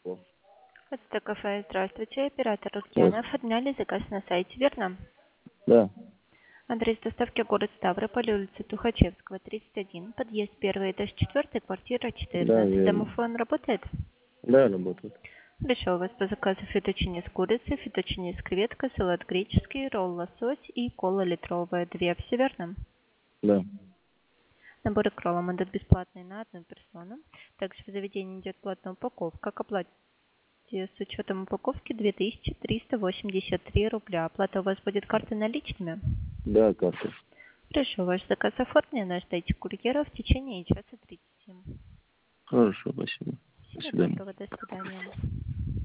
О, Это кафе. Здравствуйте, оператор Лукьяна. здравствуйте. Оформляли заказ на сайте, верно? Да, Адрес доставки город Ставрополь, улица Тухачевского, 31, подъезд 1, этаж 4, квартира да, 14. верно. Домофон работает? Да, работает. Хорошо, у вас по заказу фетучини с курицей, фетучини с креветкой, салат греческий, ролл лосось и кола литровая. Две, все верно? Да. Наборы к роллам идут бесплатные на одну персону. Также в заведении идет платная упаковка. К оплате с учетом упаковки 2383 рубля. Оплата у вас будет картой наличными? Да, карта. Хорошо, ваш заказ оформлен. Ждайте курьера в течение часа 30. Хорошо, спасибо. До Всего свидания. доброго, до свидания.